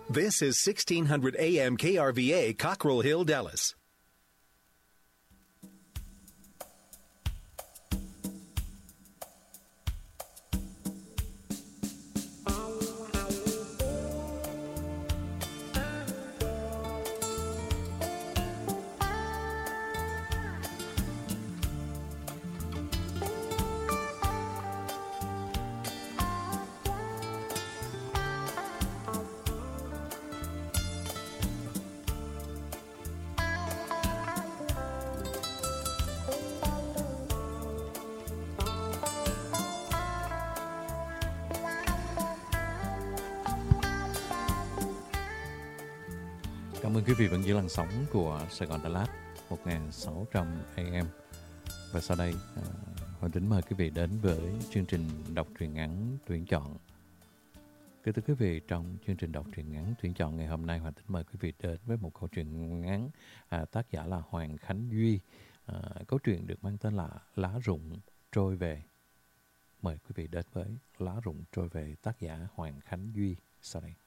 This is 1600 AM KRVA, Cockrell Hill, Dallas. Cảm ơn quý vị vẫn giữ làn sóng của Sài Gòn Đà Lạt 1600 AM. Và sau đây, Hoàng Tính mời quý vị đến với chương trình đọc truyện ngắn tuyển chọn. Kính thưa quý vị, trong chương trình đọc truyện ngắn tuyển chọn ngày hôm nay, Hoàng Tính mời quý vị đến với một câu chuyện ngắn tác giả là Hoàng Khánh Duy. Câu chuyện được mang tên là Lá rụng trôi về. Mời quý vị đến với Lá rụng trôi về, tác giả Hoàng Khánh Duy sau đây.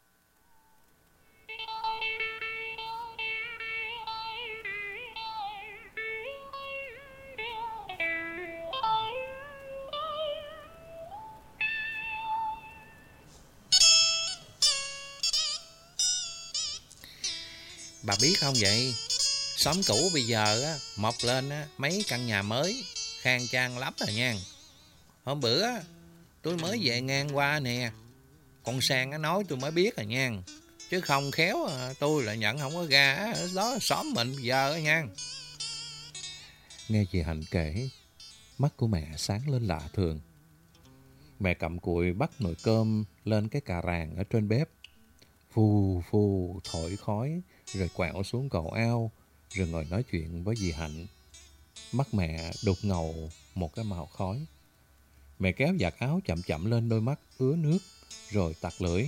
Bà biết không vậy, xóm cũ bây giờ á, mọc lên á, mấy căn nhà mới khang trang lắm rồi nha. Hôm bữa tôi mới về ngang qua nè, con Sang nó nói tôi mới biết rồi nha. Chứ không khéo tôi lại nhận không có ra ở đó xóm mình bây giờ nha. Nghe chị Hạnh kể, mắt của mẹ sáng lên lạ thường. Mẹ cặm cụi bắt nồi cơm lên cái cà ràng ở trên bếp. Phù phù thổi khói, rồi quẹo xuống cầu ao, rồi ngồi nói chuyện với dì Hạnh. Mắt mẹ đục ngầu một cái màu khói. Mẹ kéo vạt áo chậm chậm lên đôi mắt ứa nước, rồi tặc lưỡi.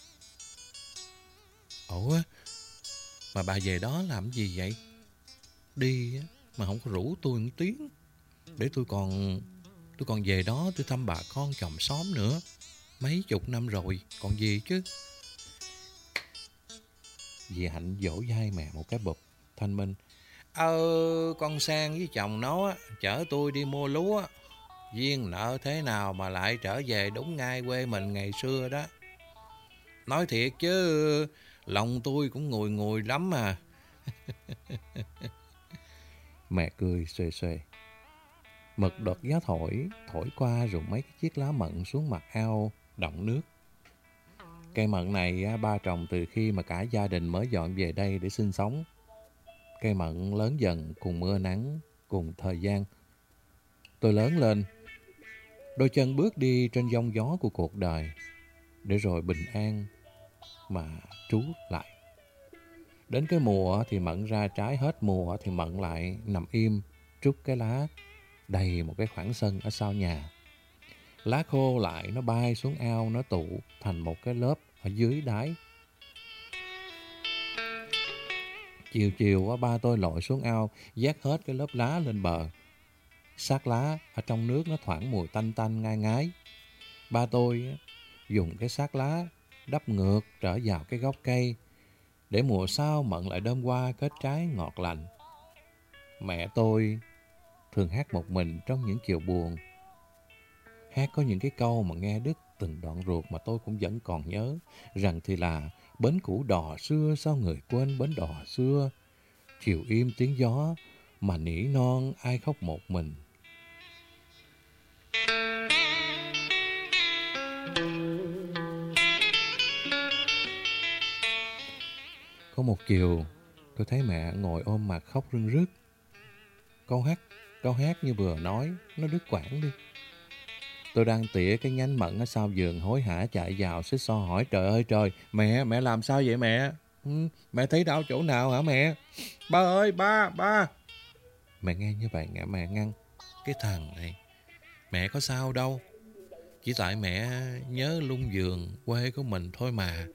Ủa, mà bà về đó làm gì vậy? Đi mà không có rủ tôi một tiếng, để tôi còn về đó tôi thăm bà con chòm xóm nữa. Mấy chục năm rồi, còn gì chứ. Dì Hạnh vỗ vai mẹ một cái bụp, thanh minh. Con Sang với chồng nó chở tôi đi mua lúa. Duyên nợ thế nào mà lại trở về đúng ngay quê mình ngày xưa đó. Nói thiệt chứ, lòng tôi cũng ngùi ngùi lắm mà. Mẹ cười xuề xuề. Một đợt gió thổi qua rụng mấy cái chiếc lá mận xuống mặt ao, đọng nước. Cây mận này ba trồng từ khi mà cả gia đình mới dọn về đây để sinh sống. Cây mận lớn dần cùng mưa nắng, cùng thời gian. Tôi lớn lên, đôi chân bước đi trên giông gió của cuộc đời, để rồi bình an mà trú lại. Đến cái mùa thì mận ra trái, hết mùa thì mận lại nằm im, trút cái lá đầy một cái khoảng sân ở sau nhà. Lá khô lại nó bay xuống ao, nó tụ thành một cái lớp ở dưới đáy. Chiều chiều ba tôi lội xuống ao, vác hết cái lớp lá lên bờ. Xác lá ở trong nước nó thoảng mùi tanh tanh ngai ngái. Ba tôi dùng cái xác lá đắp ngược trở vào cái gốc cây, để mùa sau mận lại đơm hoa kết trái ngọt lành. Mẹ tôi thường hát một mình trong những chiều buồn. Hát có những cái câu mà nghe đứt từng đoạn ruột mà tôi cũng vẫn còn nhớ, rằng thì là bến cũ đò xưa, sao người quên bến đò xưa. Chiều im tiếng gió mà nỉ non ai khóc một mình. Có một chiều, tôi thấy mẹ ngồi ôm mặt khóc rưng rức. Câu hát như vừa nói, nó đứt quãng đi. Tôi đang tỉa cái nhánh mận ở sau vườn, hối hả chạy vào xích xo hỏi: trời ơi trời, mẹ làm sao vậy mẹ? Mẹ thấy đau chỗ nào hả mẹ? Ba ơi, ba. Mẹ nghe như vậy mẹ ngăn: cái thằng này, mẹ có sao đâu, chỉ tại mẹ nhớ lung vườn quê của mình thôi mà.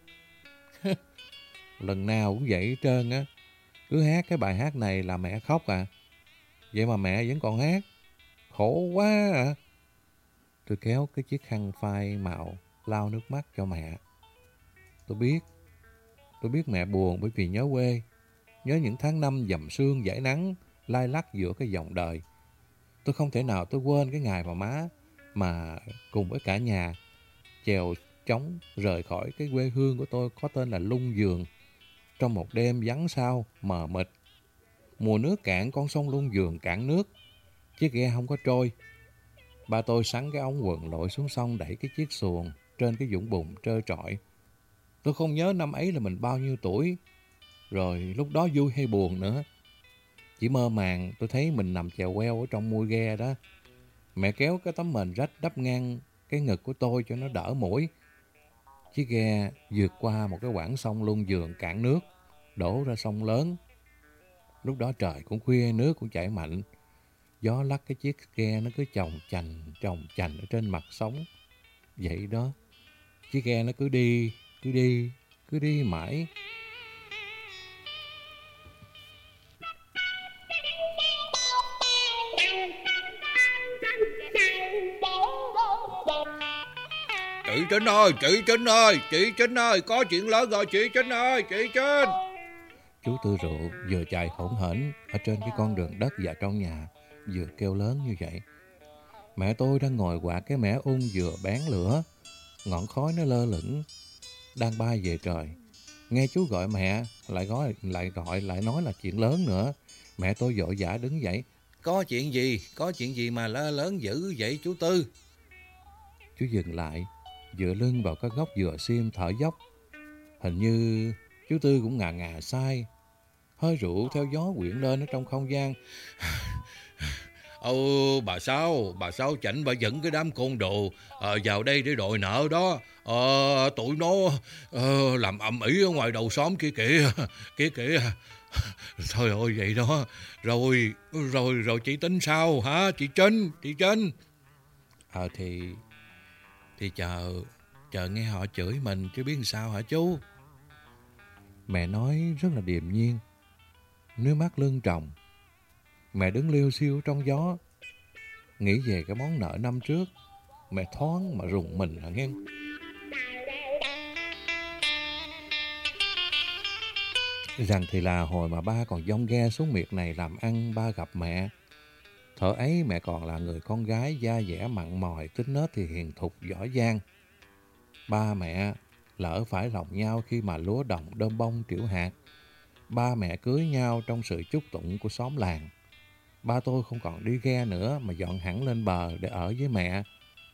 Lần nào cũng vậy hết trơn á, cứ hát cái bài hát này là mẹ khóc à. Vậy mà mẹ vẫn còn hát, khổ quá à. Tôi kéo cái chiếc khăn phai màu lau nước mắt cho mẹ. Tôi biết tôi biết mẹ buồn bởi vì nhớ quê, nhớ những tháng năm dầm sương dãi nắng, lai lắc giữa cái dòng đời. Tôi không thể nào tôi quên cái ngày mà má mà cùng với cả nhà chèo trống rời khỏi cái quê hương của tôi có tên là Lung Giường trong một đêm vắng sao mờ mịt. Mùa nước cạn, con sông Lung Giường cạn nước, chiếc ghe không có trôi. Ba tôi sắn cái ống quần lội xuống sông đẩy cái chiếc xuồng trên cái vũng bùn trơ trọi. Tôi không nhớ năm ấy là mình bao nhiêu tuổi, rồi lúc đó vui hay buồn nữa. Chỉ mơ màng tôi thấy mình nằm chèo queo ở trong mui ghe đó. Mẹ kéo cái tấm mền rách đắp ngang cái ngực của tôi cho nó đỡ mũi. Chiếc ghe vượt qua một cái quãng sông Lung Giường cạn nước, đổ ra sông lớn. Lúc đó trời cũng khuya, nước cũng chảy mạnh. Gió lắc cái chiếc ghe nó cứ chồng chành ở trên mặt sóng. Vậy đó, chiếc ghe nó cứ đi mãi. Chị Trinh ơi, có chuyện lớn rồi chị Trinh ơi, chị Trinh. Chú Tư Rượu vừa chạy hỗn hển ở trên cái con đường đất và trong nhà, vừa kêu lớn như vậy. Mẹ tôi đang ngồi quạt cái mẻ vừa bén lửa, ngọn khói nó lơ lửng, đang bay về trời. Nghe chú gọi mẹ, lại nói là chuyện lớn nữa. Mẹ tôi vội vã đứng dậy. Có chuyện gì mà lớn dữ vậy chú Tư? Chú dừng lại, dựa lưng vào cái góc dừa xiêm thở dốc. Hình như chú Tư cũng ngà say. Hơi rượu theo gió quyện lên ở trong không gian. Bà Sáu chảnh bà dẫn cái đám côn đồ vào đây để đòi nợ đó. Tụi nó làm ầm ĩ ở ngoài đầu xóm kia kìa. Thôi ơi vậy đó. Rồi chị tính sao hả chị Trinh? Thì chờ nghe họ chửi mình chứ biết sao hả chú? Mẹ nói rất là điềm nhiên, nước mắt lưng tròng. Mẹ đứng liêu xiêu trong gió, nghĩ về cái món nợ năm trước. Mẹ thoáng mà rùng mình hả nghe. Rằng thì là hồi mà ba còn dông ghe xuống miệt này làm ăn, ba gặp mẹ. Thuở ấy mẹ còn là người con gái da dẻ mặn mòi, tính nết thì hiền thục giỏi giang. Ba mẹ lỡ phải lòng nhau khi mà lúa đồng đơm bông triểu hạt. Ba mẹ cưới nhau trong sự chúc tụng của xóm làng. Ba tôi không còn đi ghe nữa mà dọn hẳn lên bờ để ở với mẹ.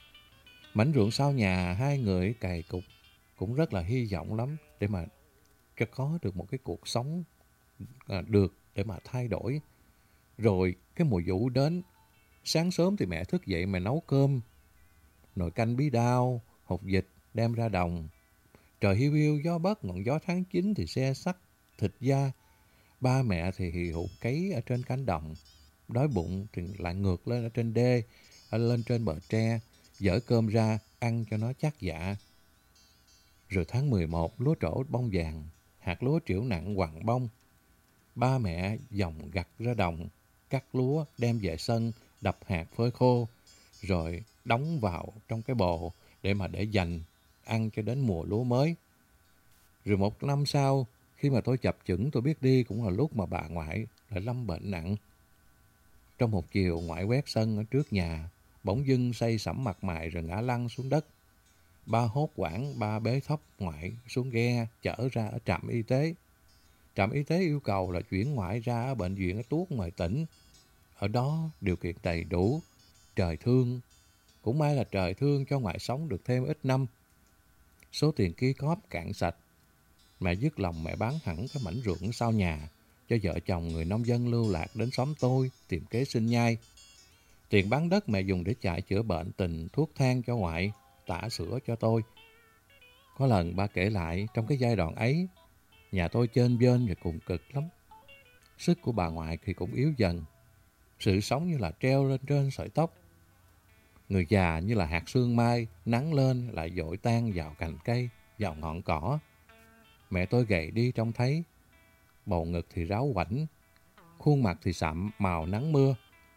Mảnh ruộng sau nhà hai người cày cục cũng rất là hy vọng lắm để mà cho có được một cái cuộc sống được để mà thay đổi. Rồi cái mùa vụ đến, sáng sớm thì mẹ thức dậy mẹ nấu cơm, nồi canh bí đao, hột vịt đem ra đồng. Trời hiu hiu gió bấc, ngọn gió tháng 9 thì xe sắt thịt da. Ba mẹ thì hì hục cấy ở trên cánh đồng. Đói bụng thì lại ngược lên ở trên đê, lên trên bờ tre, dỡ cơm ra ăn cho nó chắc dạ. Rồi tháng 11 lúa trổ bông vàng, hạt lúa triểu nặng quằn bông. Ba mẹ dòng gặt ra đồng, cắt lúa đem về sân, đập hạt phơi khô, rồi đóng vào trong cái bồ để mà để dành ăn cho đến mùa lúa mới. Rồi một năm sau, khi mà tôi chập chững tôi biết đi cũng là lúc mà bà ngoại lại lâm bệnh nặng. Trong một chiều ngoại quét sân ở trước nhà, bỗng dưng say sẩm mặt mày rồi ngã lăn xuống đất. Ba hốt hoảng, ba bế thóc ngoại xuống ghe chở ra ở trạm y tế. Trạm y tế yêu cầu là chuyển ngoại ra ở bệnh viện ở Tuốt ngoài tỉnh. Ở đó điều kiện đầy đủ, trời thương. Cũng may là trời thương cho ngoại sống được thêm ít năm. Số tiền ký cóp cạn sạch. Mẹ dứt lòng mẹ bán hẳn cái mảnh ruộng sau nhà cho vợ chồng người nông dân lưu lạc đến xóm tôi tìm kế sinh nhai. Tiền bán đất mẹ dùng để chạy chữa bệnh tình, thuốc thang cho ngoại, tã sữa cho tôi. Có lần ba kể lại trong cái giai đoạn ấy, nhà tôi chênh vênh và cùng cực lắm. Sức của bà ngoại thì cũng yếu dần. Sự sống như là treo lên trên sợi tóc. Người già như là hạt sương mai, nắng lên lại dội tan vào cành cây, vào ngọn cỏ. Mẹ tôi gầy đi trông thấy, bầu ngực thì ráo quảnh, khuôn mặt thì sạm màu nắng mưa.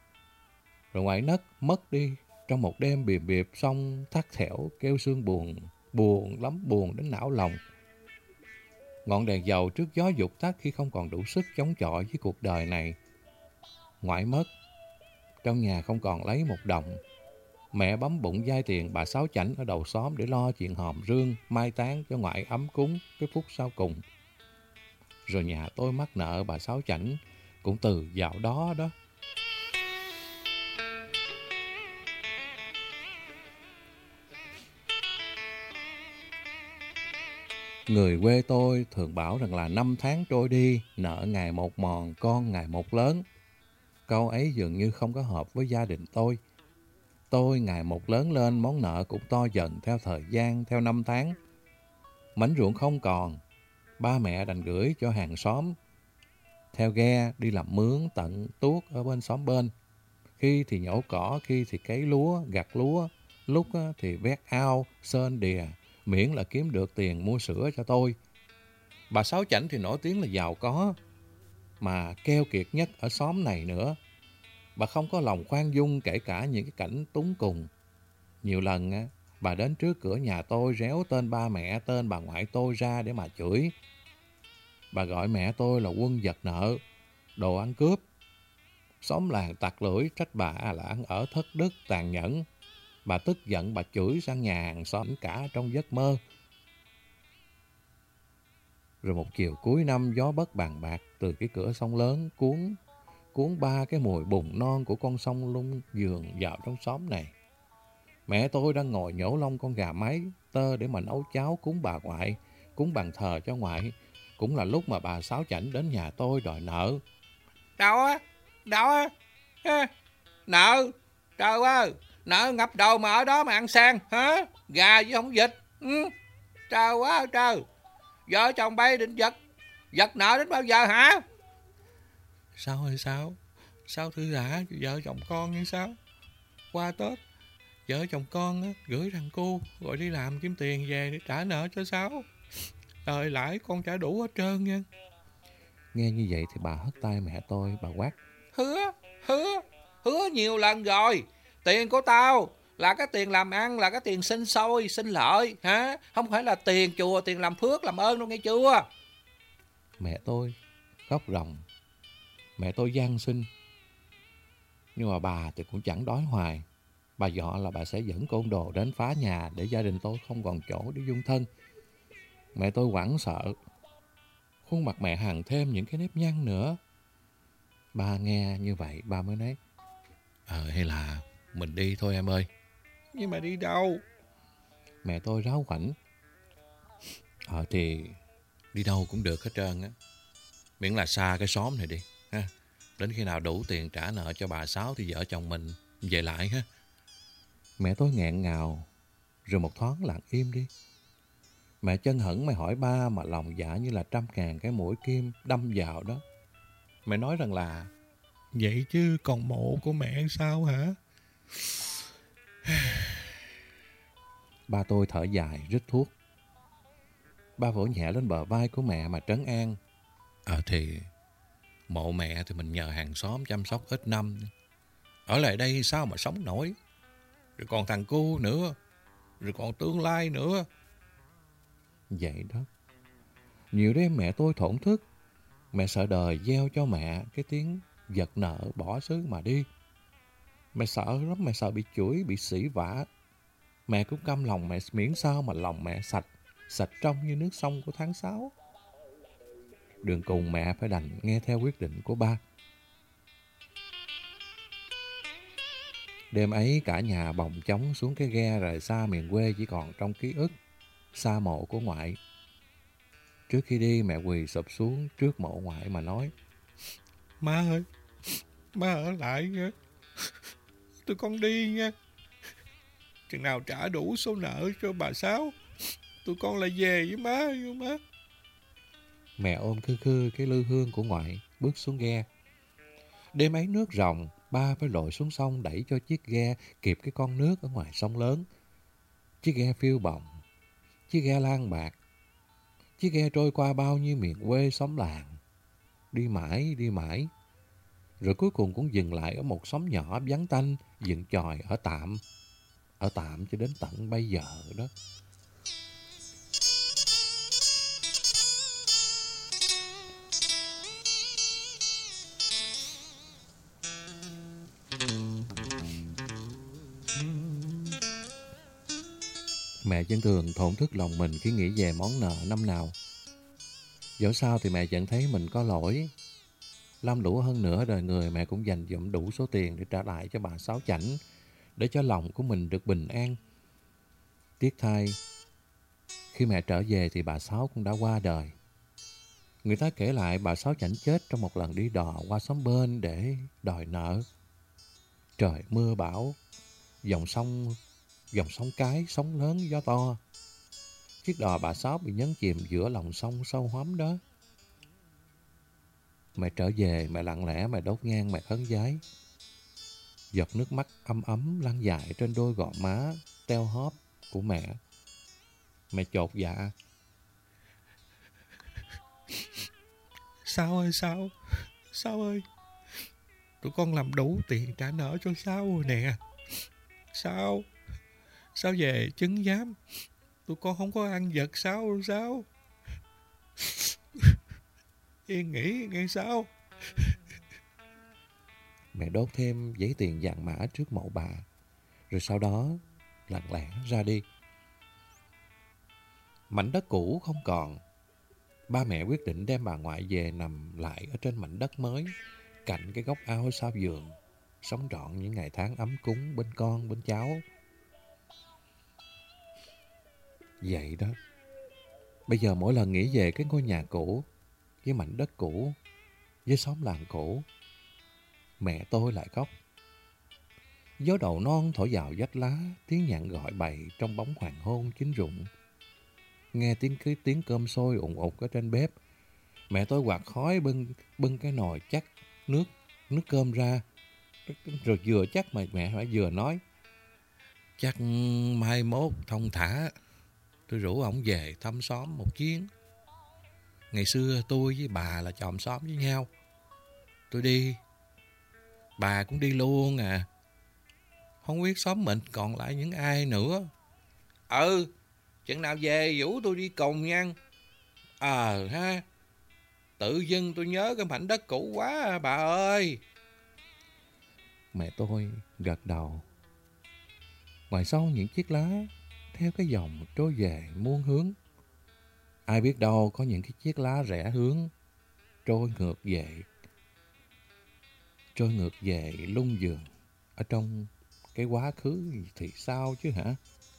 Rồi ngoại nấc mất đi trong một đêm bìm biệp xong thắt thẻo kêu sương buồn, buồn lắm, buồn đến não lòng. Ngọn đèn dầu trước gió vụt tắt khi không còn đủ sức chống chọi với cuộc đời này. Ngoại mất. Trong nhà không còn lấy một đồng. Mẹ bấm bụng vay tiền bà Sáu Chảnh ở đầu xóm để lo chuyện hòm rương, mai táng cho ngoại ấm cúng cái phút sau cùng. Rồi nhà tôi mắc nợ bà Sáu Chảnh cũng từ dạo đó đó. Người quê tôi thường bảo rằng là 5 tháng trôi đi, nợ ngày một mòn, con ngày một lớn. Câu ấy dường như không có hợp với gia đình tôi. Tôi ngày một lớn lên, món nợ cũng to dần theo thời gian, theo năm tháng. Mảnh ruộng không còn, ba mẹ đành gửi cho hàng xóm. Theo ghe đi làm mướn tận tuốt ở bên xóm bên. Khi thì nhổ cỏ, khi thì cấy lúa, gặt lúa, lúc thì vét ao, sên đìa, miễn là kiếm được tiền mua sữa cho tôi. Bà Sáu Chảnh thì nổi tiếng là giàu có, mà keo kiệt nhất ở xóm này nữa. Bà không có lòng khoan dung kể cả những cái cảnh túng cùng. Nhiều lần bà đến trước cửa nhà tôi réo tên ba mẹ, tên bà ngoại tôi ra để mà chửi. Bà gọi mẹ tôi là quân giật nợ, đồ ăn cướp. Xóm làng tặc lưỡi trách bà là ăn ở thất đức, tàn nhẫn. Bà tức giận bà chửi sang nhà hàng xóm cả trong giấc mơ. Rồi một chiều cuối năm gió bất bàn bạc từ cái cửa sông lớn cuốn ba cái mùi bùn non của con sông lung dường vào trong xóm này. Mẹ tôi đang ngồi nhổ lông con gà mái tơ để mà nấu cháo cúng bà ngoại, cúng bàn thờ cho ngoại. Cũng là lúc mà bà Sáu Chảnh đến nhà tôi đòi nợ. Đâu á? Nợ? Trời ơi, nợ ngập đầu mà ở đó mà ăn sang, hả? Gà với không vịt. Trời quá trời. Vợ chồng bay định giật nợ đến bao giờ hả? Sao hay sao? Sao thư giả vợ chồng con như sao? Qua Tết, vợ chồng con gửi thằng cu rồi đi làm kiếm tiền về để trả nợ cho Sáu. Đời lãi con trả đủ hết trơn nha. Nghe như vậy thì bà hất tay mẹ tôi, bà quát. Hứa nhiều lần rồi. Tiền của tao là cái tiền làm ăn, là cái tiền sinh sôi, sinh lợi, hả? Không phải là tiền chùa, tiền làm phước, làm ơn đâu nghe chưa? Mẹ tôi khóc ròng. Mẹ tôi van xin. Nhưng mà bà thì cũng chẳng đói hoài. Bà dọ là bà sẽ dẫn côn đồ đến phá nhà để gia đình tôi không còn chỗ để dung thân. Mẹ tôi hoảng sợ. Khuôn mặt mẹ hằn thêm những cái nếp nhăn nữa. Bà nghe như vậy, bà mới nói. Hay là mình đi thôi em ơi. Nhưng mà đi đâu? Mẹ tôi ráo quảnh. Thì đi đâu cũng được hết trơn á. Miễn là xa cái xóm này đi. Ha. Đến khi nào đủ tiền trả nợ cho bà Sáu thì vợ chồng mình về lại ha. Mẹ tôi nghẹn ngào. Rồi một thoáng lặng im đi. Mẹ chân hững mày hỏi ba mà lòng dạ như là 100.000 cái mũi kim đâm vào đó. Mẹ nói rằng là vậy chứ còn mộ của mẹ sao hả? Ba tôi thở dài rít thuốc. Ba vỗ nhẹ lên bờ vai của mẹ mà trấn an. Thì mộ mẹ thì mình nhờ hàng xóm chăm sóc ít năm. Ở lại đây sao mà sống nổi. Rồi còn thằng cu nữa. Rồi còn tương lai nữa. Vậy đó. Nhiều đêm mẹ tôi thổn thức. Mẹ sợ đời gieo cho mẹ cái tiếng giật nợ bỏ xứ mà đi. Mẹ sợ lắm, mẹ sợ bị chửi, bị sỉ vả. Mẹ cũng căm lòng mẹ miễn sao mà lòng mẹ sạch trong như nước sông của tháng 6. Đường cùng mẹ phải đành nghe theo quyết định của ba. Đêm ấy cả nhà bồng chóng xuống cái ghe rời xa miền quê chỉ còn trong ký ức, xa mộ của ngoại. Trước khi đi mẹ quỳ sụp xuống trước mộ ngoại mà nói. Má ơi, má ở lại nha. Tụi con đi nha. Chừng nào trả đủ số nợ cho bà Sáu, tụi con lại về với má. Mẹ ôm khư khư cái lư hương của ngoại, bước xuống ghe. Đêm ấy nước ròng, ba phải lội xuống sông đẩy cho chiếc ghe kịp cái con nước ở ngoài sông lớn. Chiếc ghe phiêu bồng, chiếc ghe lang bạc, chiếc ghe trôi qua bao nhiêu miền quê xóm làng. Đi mãi, rồi cuối cùng cũng dừng lại ở một xóm nhỏ vắng tanh, dựng chòi ở tạm cho đến tận bây giờ đó. Mẹ vẫn thường thổn thức lòng mình khi nghĩ về món nợ năm nào. Dẫu sao thì mẹ vẫn thấy mình có lỗi. Lam lũ hơn nữa đời người, mẹ cũng dành dụm đủ số tiền để trả lại cho bà Sáu Chảnh, để cho lòng của mình được bình an. Tiếc thay, khi mẹ trở về thì bà Sáu cũng đã qua đời. Người ta kể lại bà Sáu Chảnh chết trong một lần đi đò qua xóm bên để đòi nợ. Trời mưa bão, dòng sông cái, sóng lớn, gió to. Chiếc đò bà Sáu bị nhấn chìm giữa lòng sông sâu hoắm đó. Mẹ trở về, mẹ lặng lẽ, mẹ đốt nhang, mẹ khấn vái. Giọt nước mắt ấm ấm lăn dài trên đôi gò má teo hóp của mẹ. Mẹ chột dạ. Sáu ơi, Sáu ơi, tụi con làm đủ tiền trả nợ cho Sáu rồi nè. Sáu về chứng giám, tụi con không có ăn vật Sáu đâu Sáu. Yên nghỉ nghe Sáu. Mẹ đốt thêm giấy tiền vàng mã trước mộ bà, rồi sau đó lặng lẽ ra đi. Mảnh đất cũ không còn. Ba mẹ quyết định đem bà ngoại về nằm lại ở trên mảnh đất mới, cạnh cái góc ao sau vườn, sống trọn những ngày tháng ấm cúng bên con bên cháu. Vậy đó, bây giờ mỗi lần nghĩ về cái ngôi nhà cũ, với mảnh đất cũ, với xóm làng cũ, mẹ tôi lại khóc. Gió đầu non thổi vào vách lá, tiếng nhạn gọi bầy trong bóng hoàng hôn chín rụng. Nghe tiếng cơm sôi ùn ụt ở trên bếp. Mẹ tôi quạt khói bưng cái nồi chắc nước cơm ra, rồi vừa chắc mà mẹ phải vừa nói: Chắc mai mốt thông thả, tôi rủ ổng về thăm xóm một chuyến. Ngày xưa tôi với bà là chòm xóm với nhau. Tôi đi, bà cũng đi luôn à. Không biết xóm mình còn lại những ai nữa. Chừng nào về vũ tôi đi cùng nha. Ha, tự dưng tôi nhớ cái mảnh đất cũ quá bà ơi. Mẹ tôi gật đầu. Ngoài sông những chiếc lá theo cái dòng trôi về muôn hướng. Ai biết đâu có những cái chiếc lá rẽ hướng trôi ngược về lung vườn ở trong cái quá khứ thì sao chứ hả?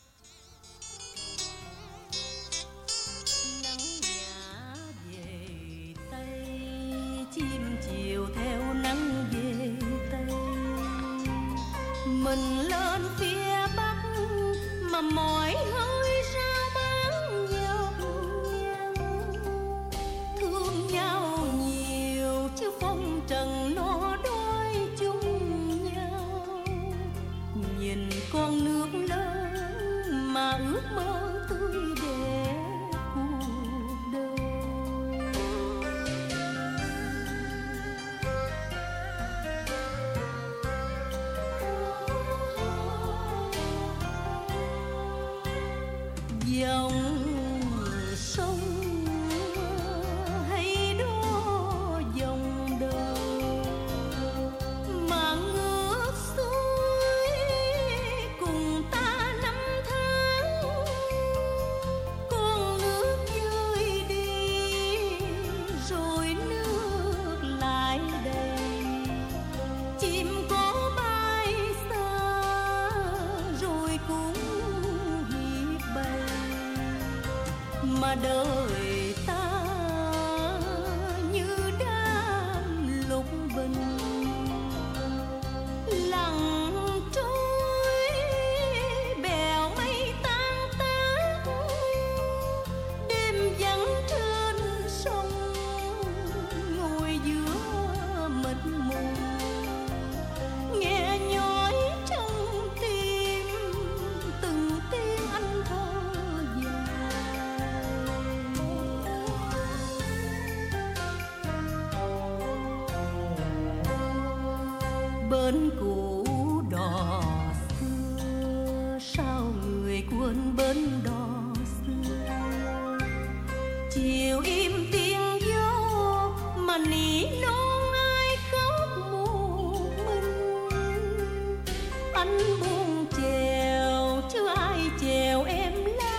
Mình lên phía Bắc mà mỏi hơi ra bán nhọc nhằn. Thương nhau nhiều chứ phong trần nó đôi chung nhau. Nhìn con nước lớn mà ước mơ tươi đẹp cuộc đời. Dòng sông hay đô dòng đời mà ngược xuôi cùng ta năm tháng. Con nước rơi đi rồi nước lại đầy. Chim có bay xa rồi cũng hiếp bay. Mà đời ta như đám lục bình lặng trôi bèo mây tan tác. Đêm vắng trên sông ngồi giữa mịt mù, nghe nhói trong tim từng tiếng anh thơ dài. Bên cũ đò xưa, sao người quên bên đò xưa. Chiều im tiếng gió mà nỉ non ai khóc một mình. Anh buông chèo chứ ai chèo em lá.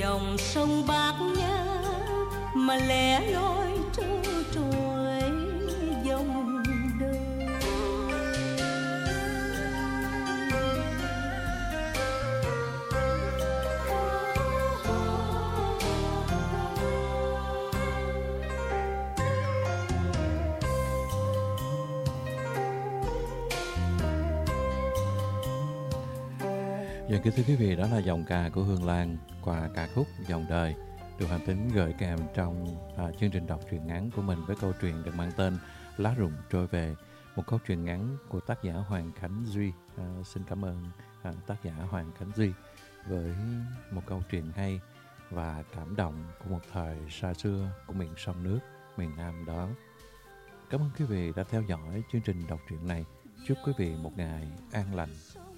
dòng sông Bát Ngát mà lẻ loi trơ trọi dòng đời. Và kính thưa quý vị, đó là dòng ca của Hương Lan qua ca khúc Dòng Đời được Hoàng Tính gửi kèm trong chương trình đọc truyện ngắn của mình với câu chuyện được mang tên Lá Rụng Trôi Về, một câu chuyện ngắn của tác giả Hoàng Khánh Duy. Xin cảm ơn tác giả Hoàng Khánh Duy với một câu chuyện hay và cảm động của một thời xa xưa của miền sông nước miền Nam đó. Cảm ơn quý vị đã theo dõi chương trình đọc truyện này. Chúc quý vị một ngày an lành.